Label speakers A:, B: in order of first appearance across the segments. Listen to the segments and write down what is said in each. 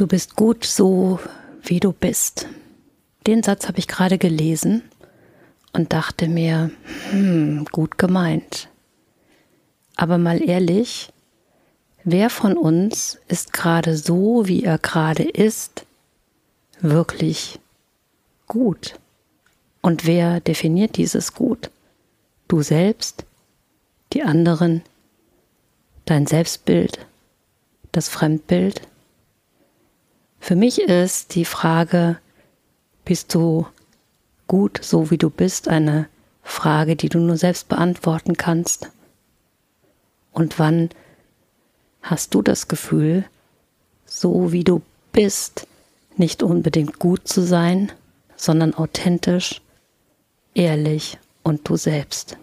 A: Du bist gut so, wie du bist. Den Satz habe ich gerade gelesen und dachte mir, gut gemeint. Aber mal ehrlich, wer von uns ist gerade so, wie er gerade ist, wirklich gut? Und wer definiert dieses Gut? Du selbst, die anderen, dein Selbstbild, das Fremdbild? Für mich ist die Frage, bist du gut, so wie du bist, eine Frage, die du nur selbst beantworten kannst. Und wann hast du das Gefühl, so wie du bist, nicht unbedingt gut zu sein, sondern authentisch, ehrlich und du selbst?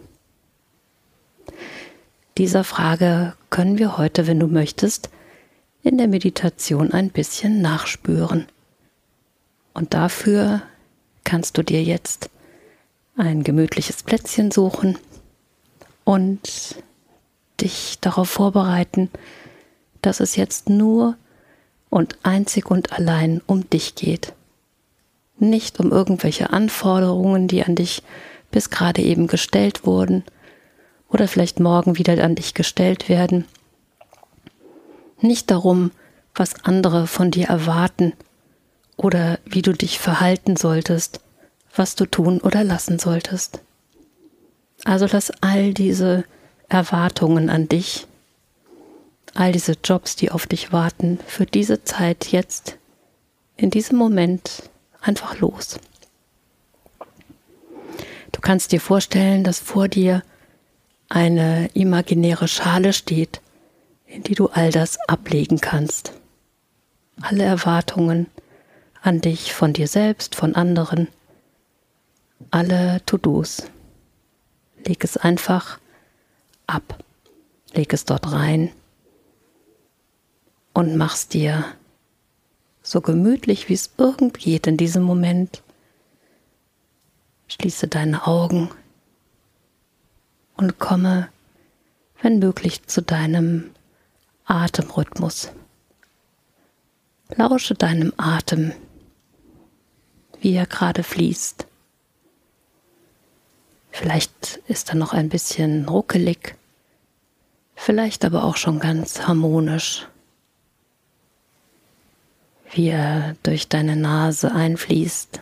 A: Dieser Frage können wir heute, wenn du möchtest, in der Meditation ein bisschen nachspüren. Und dafür kannst du dir jetzt ein gemütliches Plätzchen suchen und dich darauf vorbereiten, dass es jetzt nur und einzig und allein um dich geht. Nicht um irgendwelche Anforderungen, die an dich bis gerade eben gestellt wurden oder vielleicht morgen wieder an dich gestellt werden. Nicht darum, was andere von dir erwarten oder wie du dich verhalten solltest, was du tun oder lassen solltest. Also lass all diese Erwartungen an dich, all diese Jobs, die auf dich warten, für diese Zeit jetzt, in diesem Moment, einfach los. Du kannst dir vorstellen, dass vor dir eine imaginäre Schale steht, in die du all das ablegen kannst. Alle Erwartungen an dich, von dir selbst, von anderen, alle To-Dos. Leg es einfach ab. Leg es dort rein und mach's dir so gemütlich, wie es irgend geht in diesem Moment. Schließe deine Augen und komme, wenn möglich, zu deinem Atemrhythmus. Lausche deinem Atem, wie er gerade fließt. Vielleicht ist er noch ein bisschen ruckelig, vielleicht aber auch schon ganz harmonisch, wie er durch deine Nase einfließt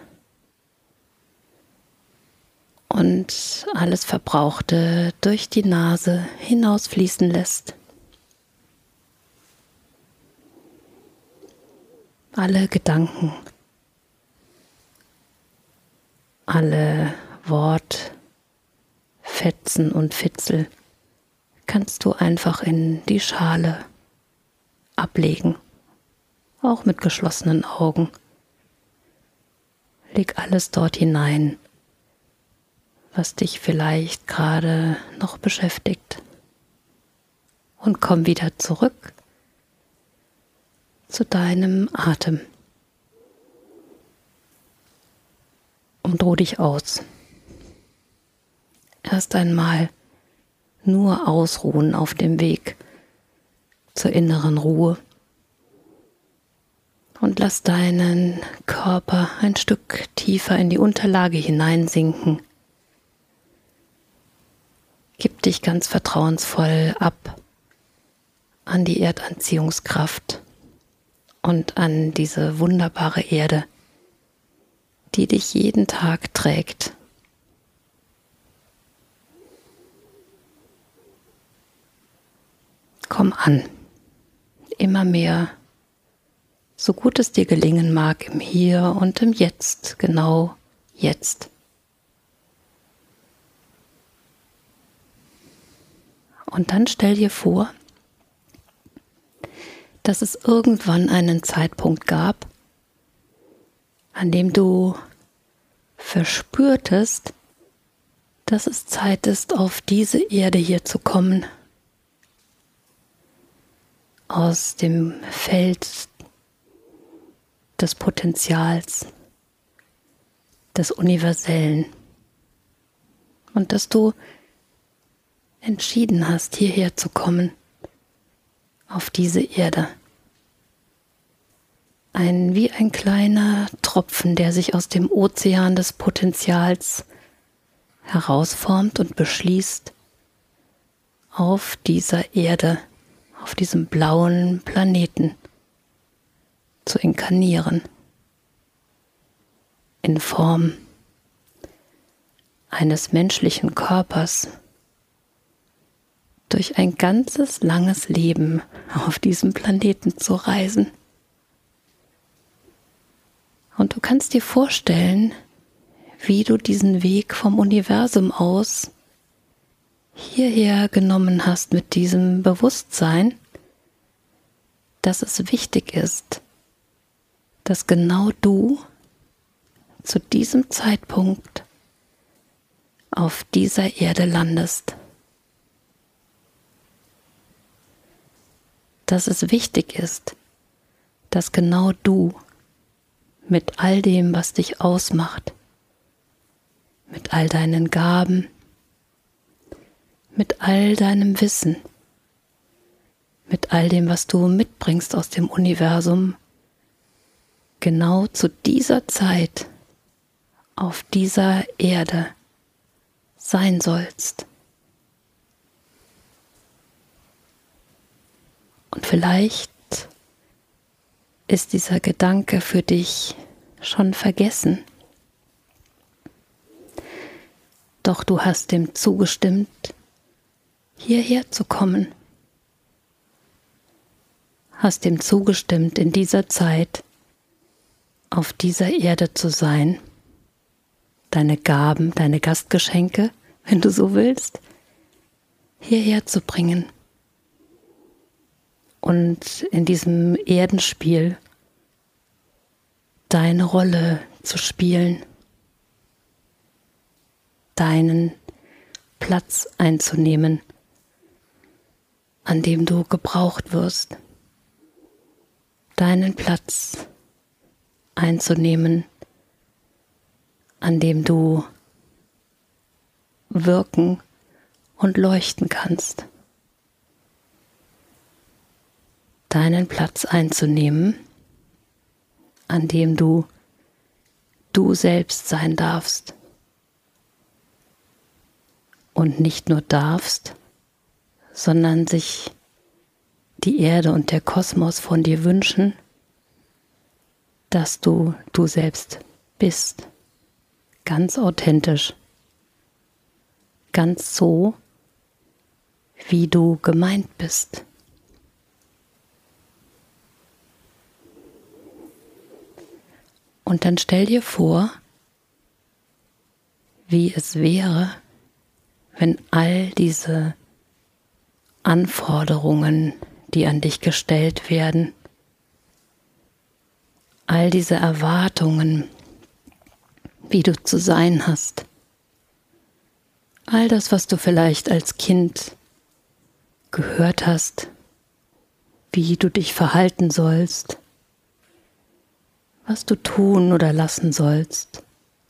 A: und alles Verbrauchte durch die Nase hinausfließen lässt. Alle Gedanken, alle Wortfetzen und Fitzel kannst du einfach in die Schale ablegen, auch mit geschlossenen Augen. Leg alles dort hinein, was dich vielleicht gerade noch beschäftigt, und komm wieder zurück zu deinem Atem und ruh dich aus. Erst einmal nur ausruhen auf dem Weg zur inneren Ruhe und lass deinen Körper ein Stück tiefer in die Unterlage hineinsinken. Gib dich ganz vertrauensvoll ab an die Erdanziehungskraft und an diese wunderbare Erde, die dich jeden Tag trägt. Komm an, immer mehr, so gut es dir gelingen mag, im Hier und im Jetzt, genau jetzt. Und dann stell dir vor, dass es irgendwann einen Zeitpunkt gab, an dem du verspürtest, dass es Zeit ist, auf diese Erde hier zu kommen, aus dem Feld des Potenzials, des Universellen, und dass du entschieden hast, hierher zu kommen, auf diese Erde. wie ein kleiner Tropfen, der sich aus dem Ozean des Potenzials herausformt und beschließt, auf dieser Erde, auf diesem blauen Planeten zu inkarnieren, in Form eines menschlichen Körpers, durch ein ganzes langes Leben auf diesem Planeten zu reisen. Und du kannst dir vorstellen, wie du diesen Weg vom Universum aus hierher genommen hast mit diesem Bewusstsein, dass es wichtig ist, dass genau du zu diesem Zeitpunkt auf dieser Erde landest. Dass es wichtig ist, dass genau du mit all dem, was dich ausmacht, mit all deinen Gaben, mit all deinem Wissen, mit all dem, was du mitbringst aus dem Universum, genau zu dieser Zeit auf dieser Erde sein sollst. Und vielleicht ist dieser Gedanke für dich schon vergessen. Doch du hast dem zugestimmt, hierher zu kommen. Hast dem zugestimmt, in dieser Zeit auf dieser Erde zu sein, deine Gaben, deine Gastgeschenke, wenn du so willst, hierher zu bringen. Und in diesem Erdenspiel deine Rolle zu spielen, deinen Platz einzunehmen, an dem du gebraucht wirst, deinen Platz einzunehmen, an dem du wirken und leuchten kannst. Deinen Platz einzunehmen, an dem du selbst sein darfst. Und nicht nur darfst, sondern sich die Erde und der Kosmos von dir wünschen, dass du selbst bist. Ganz authentisch. Ganz so, wie du gemeint bist. Und dann stell dir vor, wie es wäre, wenn all diese Anforderungen, die an dich gestellt werden, all diese Erwartungen, wie du zu sein hast, all das, was du vielleicht als Kind gehört hast, wie du dich verhalten sollst, was du tun oder lassen sollst,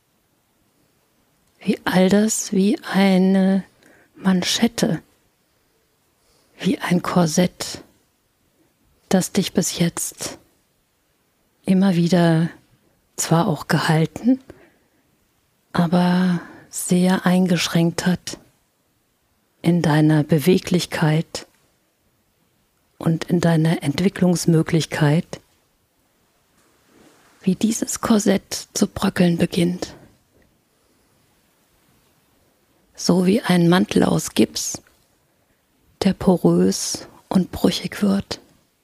A: wie all das wie eine Manschette, wie ein Korsett, das dich bis jetzt immer wieder zwar auch gehalten, aber sehr eingeschränkt hat in deiner Beweglichkeit und in deiner Entwicklungsmöglichkeit, wie dieses Korsett zu bröckeln beginnt. So wie ein Mantel aus Gips, der porös und brüchig wird.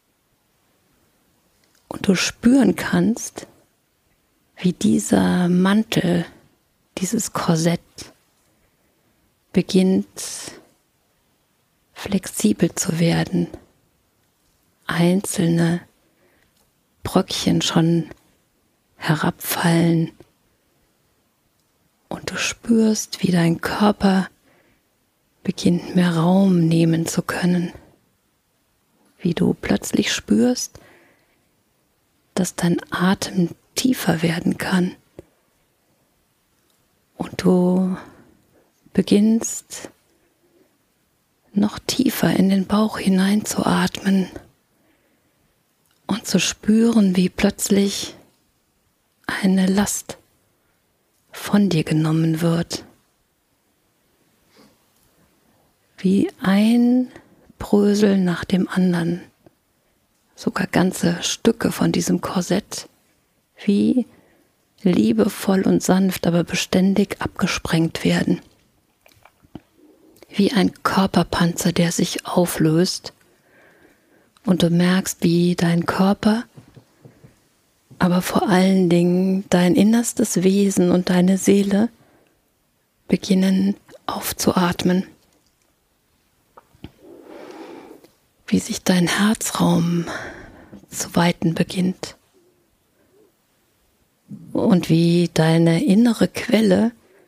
A: Und du spüren kannst, wie dieser Mantel, dieses Korsett beginnt flexibel zu werden. Einzelne Bröckchen schon herabfallen und du spürst, wie dein Körper beginnt mehr Raum nehmen zu können, wie du plötzlich spürst, dass dein Atem tiefer werden kann und du beginnst noch tiefer in den Bauch hinein zu atmen und zu spüren, wie plötzlich eine Last von dir genommen wird. Wie ein Brösel nach dem anderen, sogar ganze Stücke von diesem Korsett, wie liebevoll und sanft, aber beständig abgesprengt werden. Wie ein Körperpanzer, der sich auflöst und du merkst, wie dein Körper, aber vor allen Dingen dein innerstes Wesen und deine Seele beginnen aufzuatmen. Wie sich dein Herzraum zu weiten beginnt und wie deine innere Quelle,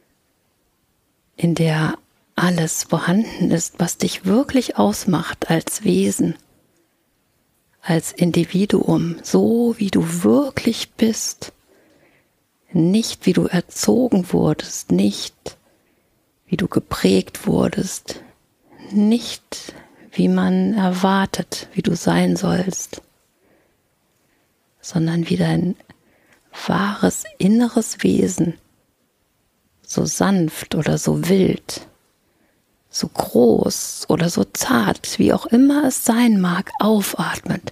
A: in der alles vorhanden ist, was dich wirklich ausmacht als Wesen, als Individuum, so wie du wirklich bist, nicht wie du erzogen wurdest, nicht wie du geprägt wurdest, nicht wie man erwartet, wie du sein sollst, sondern wie dein wahres inneres Wesen, so sanft oder so wild, so groß oder so zart, wie auch immer es sein mag, aufatmet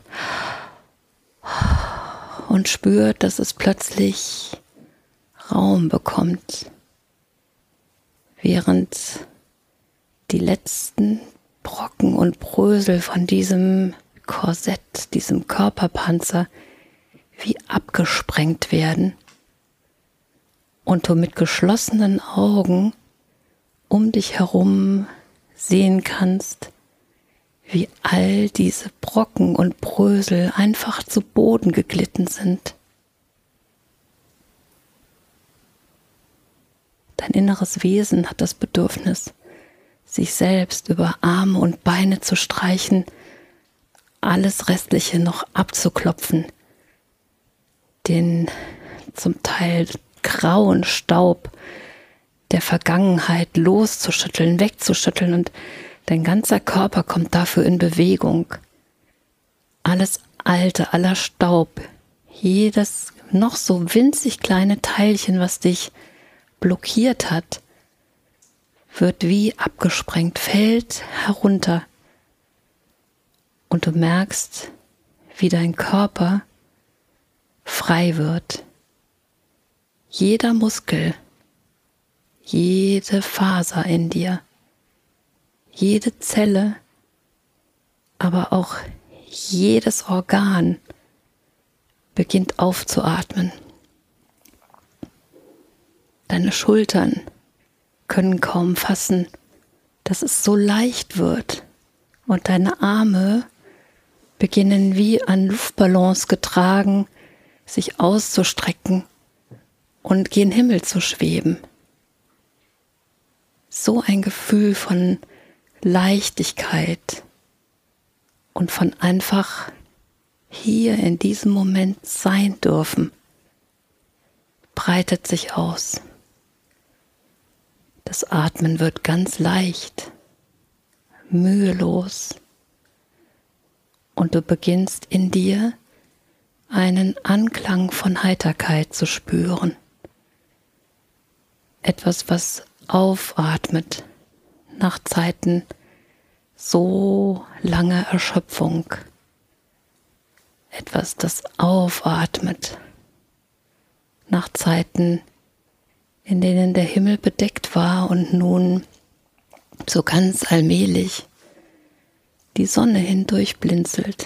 A: und spürt, dass es plötzlich Raum bekommt, während die letzten Brocken und Brösel von diesem Korsett, diesem Körperpanzer wie abgesprengt werden und du mit geschlossenen Augen um dich herum sehen kannst, wie all diese Brocken und Brösel einfach zu Boden geglitten sind. Dein inneres Wesen hat das Bedürfnis, sich selbst über Arme und Beine zu streichen, alles Restliche noch abzuklopfen, den zum Teil grauen Staub der Vergangenheit loszuschütteln, wegzuschütteln, und dein ganzer Körper kommt dafür in Bewegung. Alles Alte, aller Staub, jedes noch so winzig kleine Teilchen, was dich blockiert hat, wird wie abgesprengt, fällt herunter. Und du merkst, wie dein Körper frei wird. Jeder Muskel, jede Faser in dir, jede Zelle, aber auch jedes Organ beginnt aufzuatmen. Deine Schultern können kaum fassen, dass es so leicht wird, und deine Arme beginnen wie an Luftballons getragen, sich auszustrecken und gen Himmel zu schweben. So ein Gefühl von Leichtigkeit und von einfach hier in diesem Moment sein dürfen, breitet sich aus. Das Atmen wird ganz leicht, mühelos, und du beginnst in dir einen Anklang von Heiterkeit zu spüren. Etwas, was aufatmet nach Zeiten so langer Erschöpfung. Etwas, das aufatmet nach Zeiten, in denen der Himmel bedeckt war und nun so ganz allmählich die Sonne hindurch blinzelt.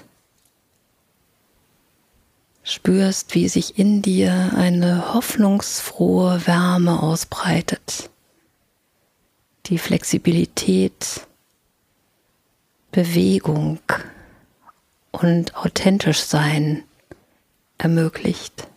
A: Spürst, wie sich in dir eine hoffnungsfrohe Wärme ausbreitet, die Flexibilität, Bewegung und authentisch sein ermöglicht.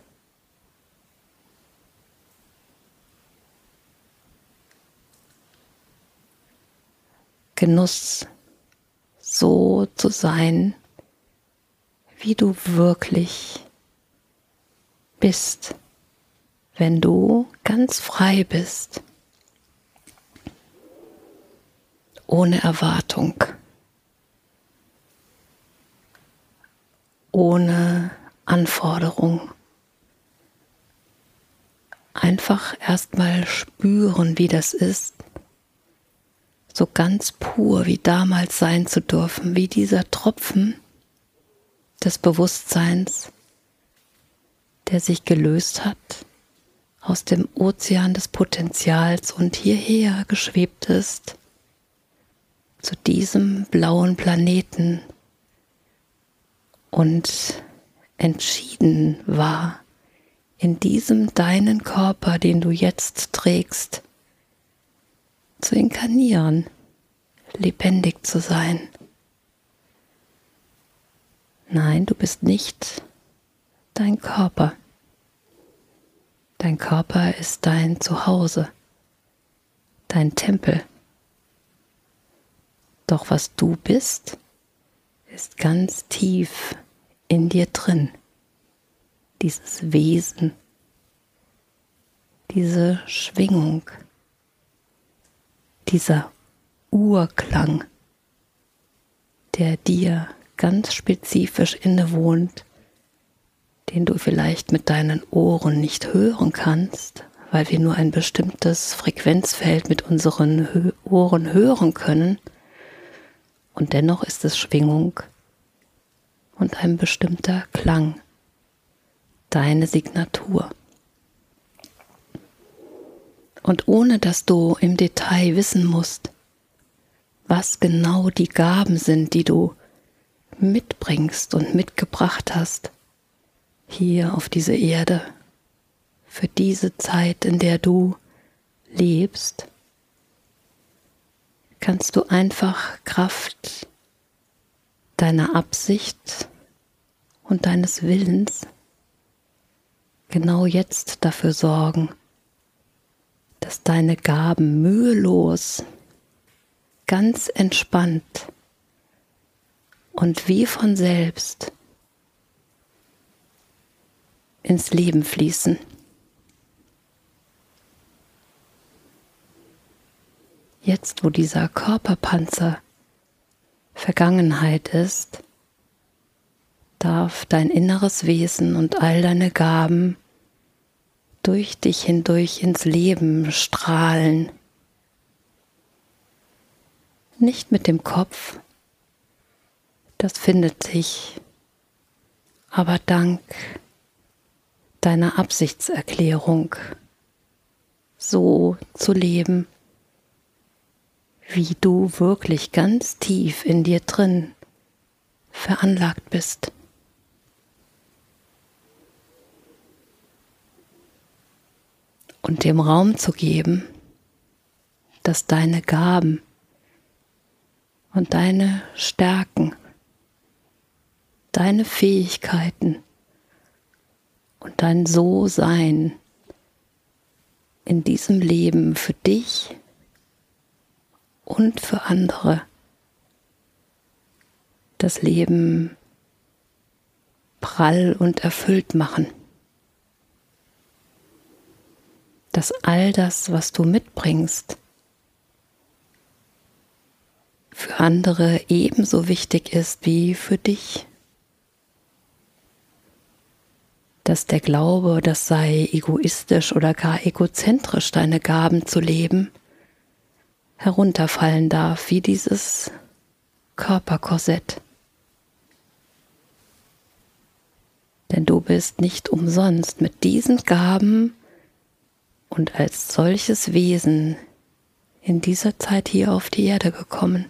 A: Genuss, so zu sein, wie du wirklich bist, wenn du ganz frei bist, ohne Erwartung, ohne Anforderung. Einfach erstmal spüren, wie das ist, so ganz pur wie damals sein zu dürfen, wie dieser Tropfen des Bewusstseins, der sich gelöst hat aus dem Ozean des Potenzials und hierher geschwebt ist, zu diesem blauen Planeten und entschieden war, in diesem deinen Körper, den du jetzt trägst, zu inkarnieren, lebendig zu sein. Nein, du bist nicht dein Körper. Dein Körper ist dein Zuhause, dein Tempel. Doch was du bist, ist ganz tief in dir drin. Dieses Wesen, diese Schwingung, dieser Urklang, der dir ganz spezifisch innewohnt, den du vielleicht mit deinen Ohren nicht hören kannst, weil wir nur ein bestimmtes Frequenzfeld mit unseren Ohren hören können. Und dennoch ist es Schwingung und ein bestimmter Klang, deine Signatur. Und ohne dass du im Detail wissen musst, was genau die Gaben sind, die du mitbringst und mitgebracht hast, hier auf diese Erde, für diese Zeit, in der du lebst, kannst du einfach Kraft deiner Absicht und deines Willens genau jetzt dafür sorgen, dass deine Gaben mühelos, ganz entspannt und wie von selbst ins Leben fließen. Jetzt, wo dieser Körperpanzer Vergangenheit ist, darf dein inneres Wesen und all deine Gaben durch dich hindurch ins Leben strahlen. Nicht mit dem Kopf, das findet sich, aber dank deiner Absichtserklärung, so zu leben, wie du wirklich ganz tief in dir drin veranlagt bist. Und dem Raum zu geben, dass deine Gaben und deine Stärken, deine Fähigkeiten und dein So-Sein in diesem Leben für dich und für andere das Leben prall und erfüllt machen. Dass all das, was du mitbringst, für andere ebenso wichtig ist wie für dich. Dass der Glaube, das sei egoistisch oder gar egozentrisch, deine Gaben zu leben, herunterfallen darf, wie dieses Körperkorsett. Denn du bist nicht umsonst mit diesen Gaben und als solches Wesen in dieser Zeit hier auf die Erde gekommen.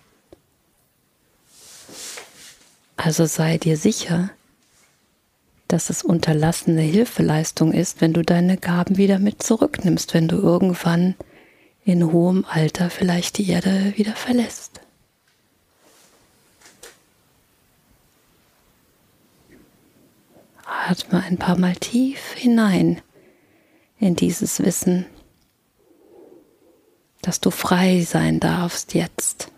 A: Also sei dir sicher, dass es unterlassene Hilfeleistung ist, wenn du deine Gaben wieder mit zurücknimmst, wenn du irgendwann in hohem Alter vielleicht die Erde wieder verlässt. Atme ein paar Mal tief hinein in dieses Wissen, dass du frei sein darfst jetzt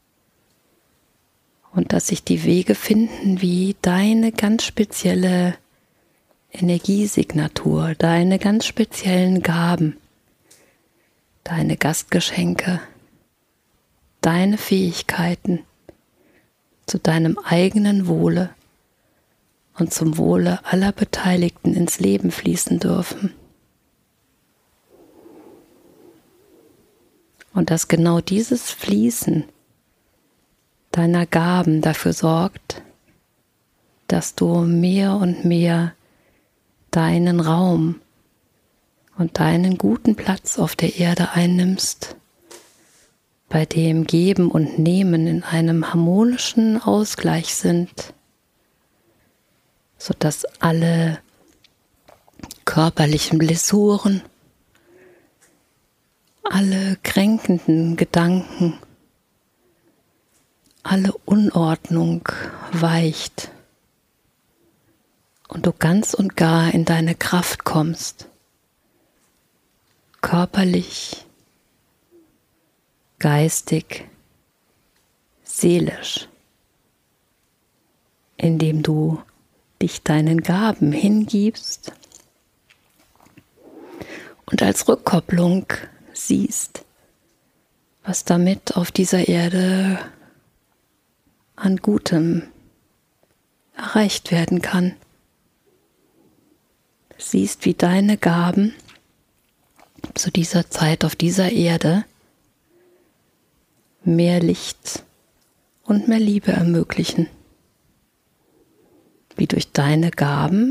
A: und dass sich die Wege finden, wie deine ganz spezielle Energiesignatur, deine ganz speziellen Gaben, deine Gastgeschenke, deine Fähigkeiten zu deinem eigenen Wohle und zum Wohle aller Beteiligten ins Leben fließen dürfen. Und dass genau dieses Fließen deiner Gaben dafür sorgt, dass du mehr und mehr deinen Raum und deinen guten Platz auf der Erde einnimmst, bei dem Geben und Nehmen in einem harmonischen Ausgleich sind, sodass alle körperlichen Blessuren, alle kränkenden Gedanken, alle Unordnung weicht und du ganz und gar in deine Kraft kommst, körperlich, geistig, seelisch, indem du dich deinen Gaben hingibst und als Rückkopplung siehst, was damit auf dieser Erde an Gutem erreicht werden kann. Siehst, wie deine Gaben zu dieser Zeit auf dieser Erde mehr Licht und mehr Liebe ermöglichen. Wie durch deine Gaben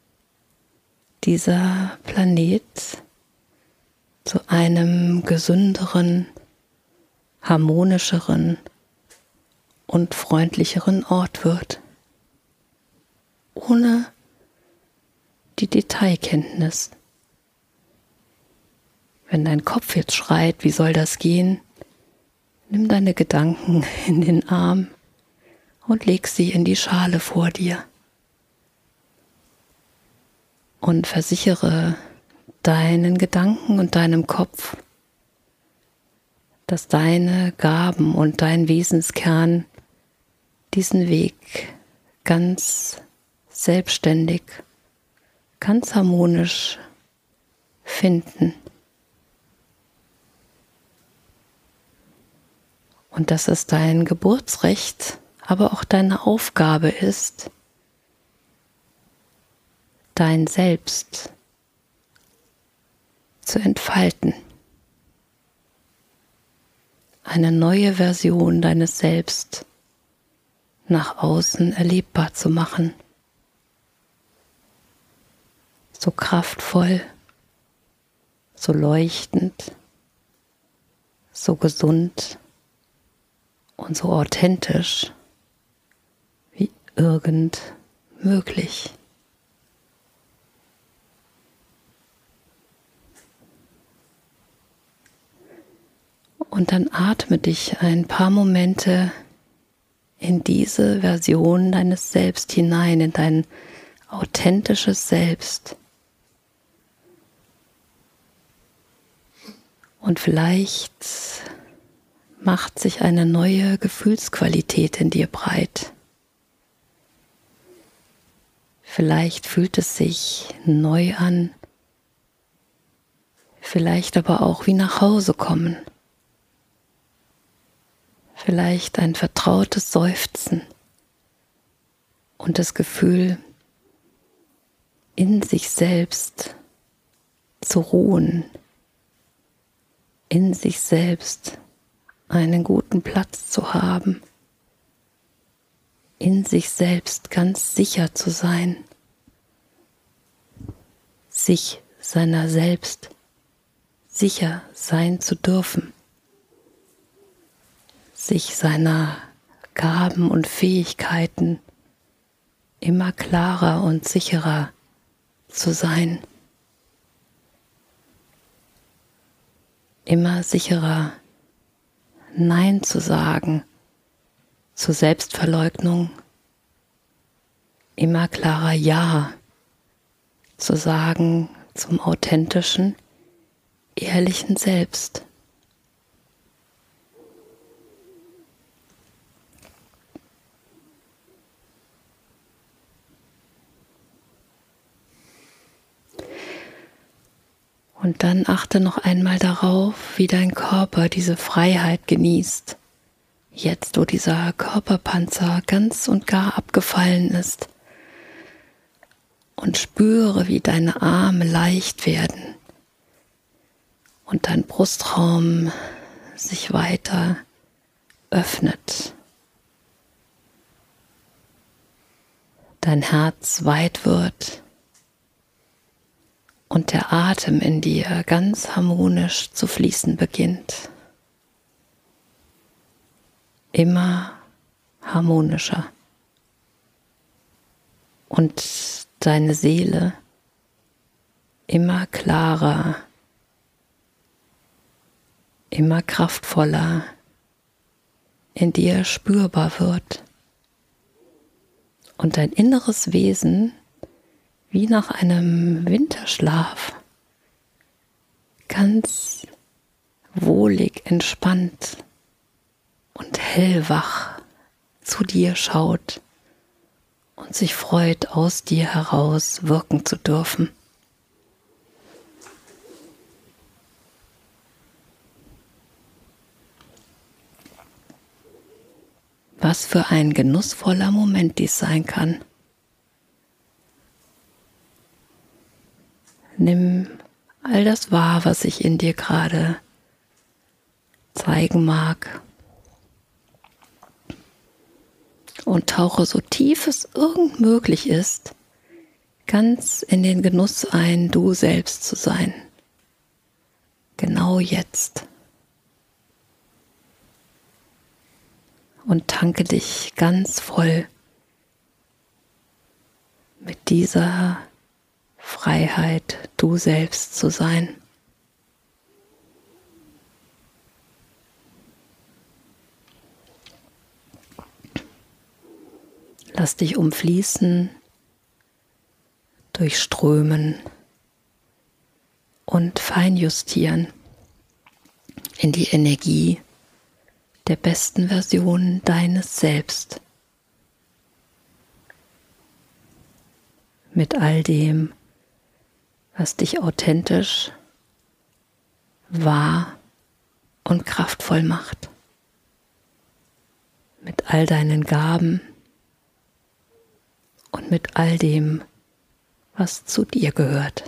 A: dieser Planet zu einem gesünderen, harmonischeren und freundlicheren Ort wird, ohne die Detailkenntnis. Wenn dein Kopf jetzt schreit, wie soll das gehen, nimm deine Gedanken in den Arm und leg sie in die Schale vor dir und versichere deinen Gedanken und deinem Kopf, dass deine Gaben und dein Wesenskern diesen Weg ganz selbstständig, ganz harmonisch finden. Und dass es dein Geburtsrecht, aber auch deine Aufgabe ist, dein Selbst zu entfalten. Eine neue Version deines Selbst nach außen erlebbar zu machen. So kraftvoll, so leuchtend, so gesund und so authentisch wie irgend möglich. Und dann atme dich ein paar Momente in diese Version deines Selbst hinein, in dein authentisches Selbst. Und vielleicht macht sich eine neue Gefühlsqualität in dir breit. Vielleicht fühlt es sich neu an, vielleicht aber auch wie nach Hause kommen. Vielleicht ein vertrautes Seufzen und das Gefühl, in sich selbst zu ruhen, in sich selbst einen guten Platz zu haben, in sich selbst ganz sicher zu sein, sich seiner selbst sicher sein zu dürfen, sich seiner Gaben und Fähigkeiten immer klarer und sicherer zu sein, immer sicherer Nein zu sagen zur Selbstverleugnung, immer klarer Ja zu sagen zum authentischen, ehrlichen Selbst. Und dann achte noch einmal darauf, wie dein Körper diese Freiheit genießt. Jetzt, wo dieser Körperpanzer ganz und gar abgefallen ist, und spüre, wie deine Arme leicht werden und dein Brustraum sich weiter öffnet. Dein Herz weit wird und der Atem in dir ganz harmonisch zu fließen beginnt. Immer harmonischer. Und deine Seele immer klarer, immer kraftvoller in dir spürbar wird. Und dein inneres Wesen wie nach einem Winterschlaf ganz wohlig entspannt und hellwach zu dir schaut und sich freut, aus dir heraus wirken zu dürfen. Was für ein genussvoller Moment dies sein kann. Nimm all das wahr, was sich in dir gerade zeigen mag. Und tauche so tief es irgend möglich ist, ganz in den Genuss ein, du selbst zu sein. Genau jetzt. Und tanke dich ganz voll mit dieser Freiheit, du selbst zu sein. Lass dich umfließen, durchströmen und feinjustieren in die Energie der besten Version deines Selbst. Mit all dem, was dich authentisch, wahr und kraftvoll macht. Mit all deinen Gaben und mit all dem, was zu dir gehört.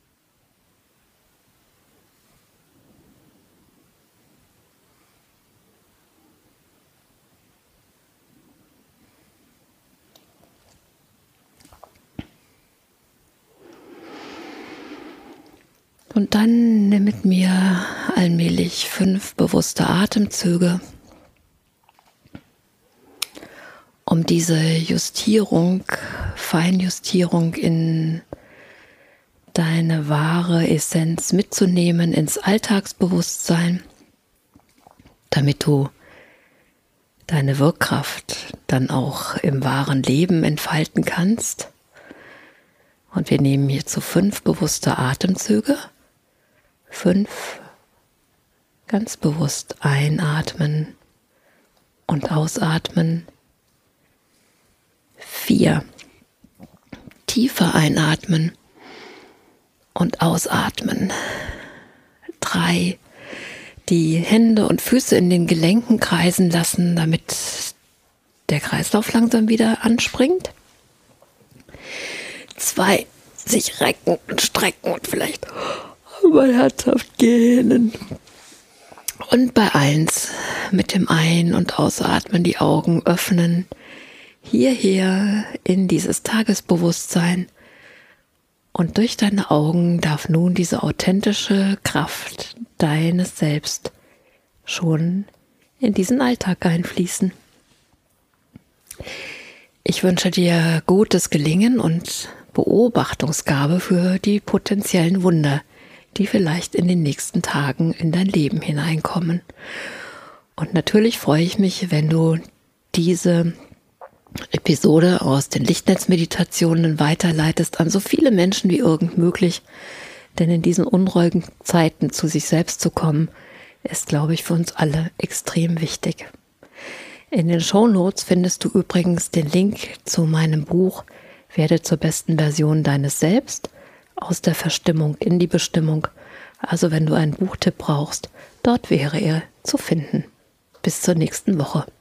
A: Und dann nimm mit mir allmählich 5 bewusste Atemzüge, um diese Justierung, Feinjustierung in deine wahre Essenz mitzunehmen ins Alltagsbewusstsein, damit du deine Wirkkraft dann auch im wahren Leben entfalten kannst. Und wir nehmen hierzu 5 bewusste Atemzüge. 5 ganz bewusst einatmen und ausatmen. 4 tiefer einatmen und ausatmen. 3 die Hände und Füße in den Gelenken kreisen lassen, damit der Kreislauf langsam wieder anspringt. 2 sich recken und strecken und vielleicht mal herzhaft gähnen. Und bei 1 mit dem Ein- und Ausatmen die Augen öffnen, hierher in dieses Tagesbewusstsein. Und durch deine Augen darf nun diese authentische Kraft deines Selbst schon in diesen Alltag einfließen. Ich wünsche dir gutes Gelingen und Beobachtungsgabe für die potenziellen Wunder, die vielleicht in den nächsten Tagen in dein Leben hineinkommen. Und natürlich freue ich mich, wenn du diese Episode aus den Lichtnetzmeditationen weiterleitest an so viele Menschen wie irgend möglich. Denn in diesen unruhigen Zeiten zu sich selbst zu kommen, ist, glaube ich, für uns alle extrem wichtig. In den Shownotes findest du übrigens den Link zu meinem Buch Werde zur besten Version deines Selbst, aus der Verstimmung in die Bestimmung. Also wenn du einen Buchtipp brauchst, dort wäre er zu finden. Bis zur nächsten Woche.